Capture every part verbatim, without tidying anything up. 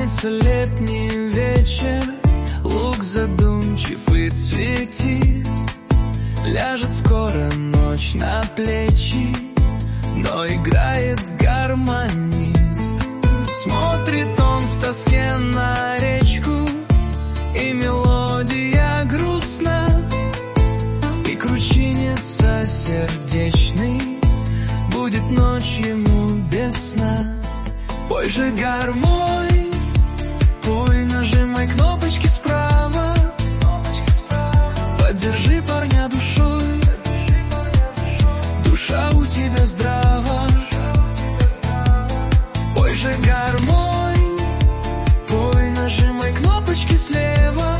Тянется летний вечер, луг задумчив и цветист. Ляжет скоро ночь на плечи, но играет гармонист. Смотрит он в тоске на речку, и мелодия грустна, и кручинится сердечный, будет ночь ему без сна. Пой же, гармонь, пой, нажимай кнопочки справа, поддержи парня душой, душа у тебя здрава. Пой же, гармонь, пой, нажимай кнопочки слева,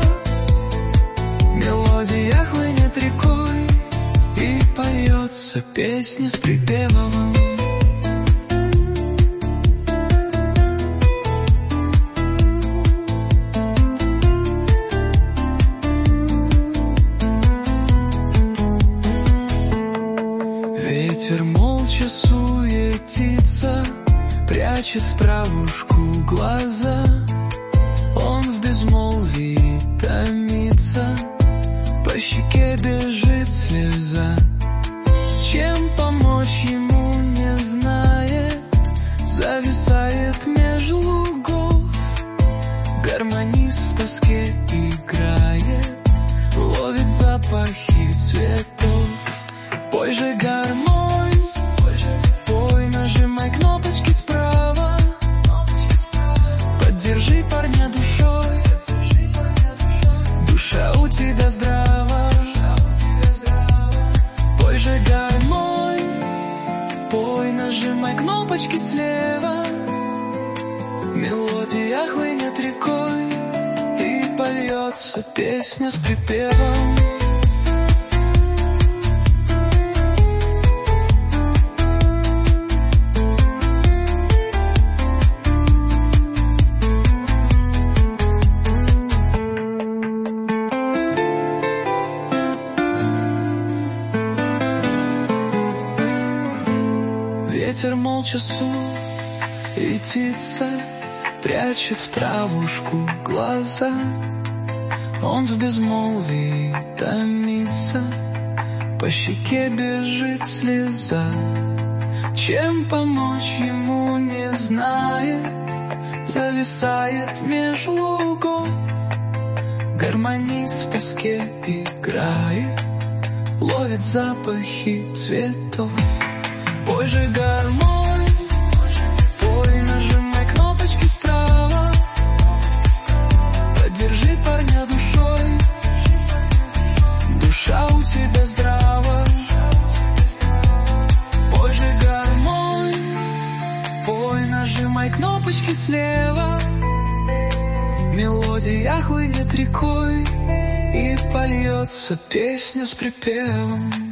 мелодия хлынет рекой, и поется песня с припевом. Ветер молча суетится, прячет в травушку глаза. Он в безмолвии томится, по щеке бежит слеза. Чем помочь ему не знает, зависает меж лугов. Гармонист в тоске играет, ловит запахи цветов. Пой же, гармонь, пой, нажимай кнопочки справа, поддержи парня душой, душа у тебя здрава. Пой же, гармонь, пой, нажимай кнопочки слева, мелодия хлынет рекой, и польется песня с припевом. Ветер молча суетится, прячет в травушку глаза. Он в безмолвии томится, по щеке бежит слеза. Чем помочь ему не знает, зависает меж лугов. Гармонист в тоске играет, ловит запахи цветов. Пой же, гармонь, пой, нажимай кнопочки справа, поддержи парня душой, душа у тебя здрава. Пой же, гармонь, пой, нажимай кнопочки слева, мелодия хлынет рекой, и польется песня с припевом.